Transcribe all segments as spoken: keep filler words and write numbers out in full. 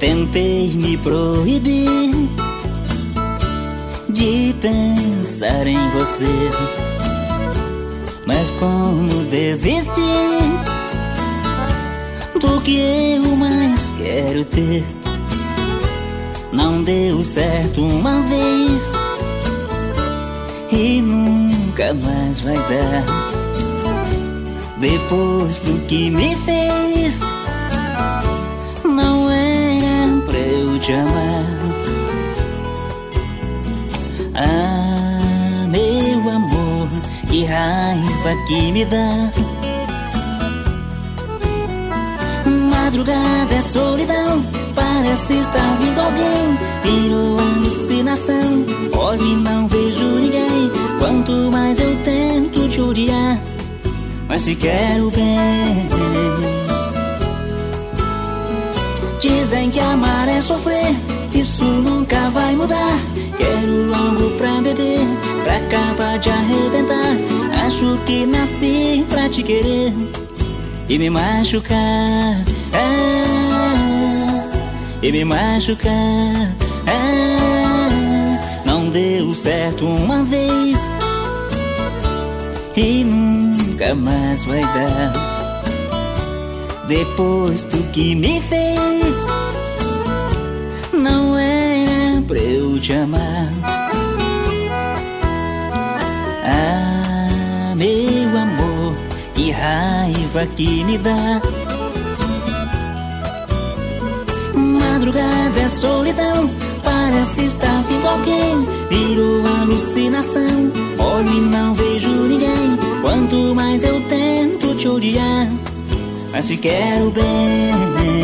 Tentei me proibir de pensar em você, mas como desistir do que eu mais quero ter? Não deu certo uma vez e nunca mais vai dar. Depois do que me fez, não era pra eu te amar. Ah, meu amor, que raiva que me dá. Madrugada é solidão, parece estar vindo alguém. Virou alucinação, olho e não vejo ninguém. Quanto mais eu tento te odiar, mas te quero bem. Dizem que amar é sofrer, isso nunca vai mudar. Quero logo pra beber, pra acabar de arrebentar. Acho que nasci pra te querer e me machucar, ah, e me machucar, ah. Não deu certo uma vez e nunca mais vai dar. Depois do que me fez, não era pra eu te amar. Ah, meu amor, que raiva que me dá. Madrugada é solidão, parece estar vindo alguém. Virou alucinação, olho e não vejo ninguém. Quanto mais eu tento te odiar, mas te quero bem.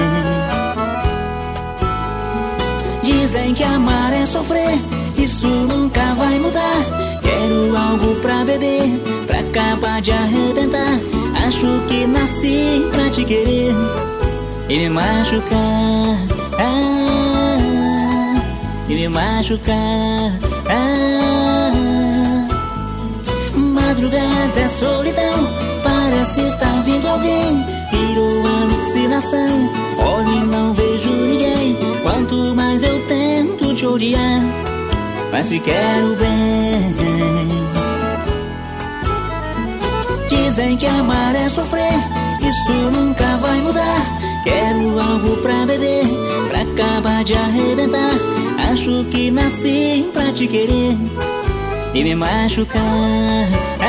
Dizem que amar é sofrer, isso nunca vai mudar. Quero algo pra beber, pra acabar de arrebentar. Acho que nasci pra te querer e me machucar, ah, e me machucar, ah. Madrugada é solidão, parece estar vindo alguém. Virou alucinação, olho e não vejo ninguém. Quanto mais eu tento te odiar, mas te quero bem. Dizem que amar é sofrer, isso nunca vai mudar. Quero algo pra beber, pra acabar de arrebentar. Acho que nasci pra te querer e me machucar,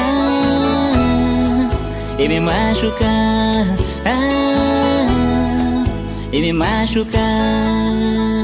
ah, e me machucar, ah, e me machucar.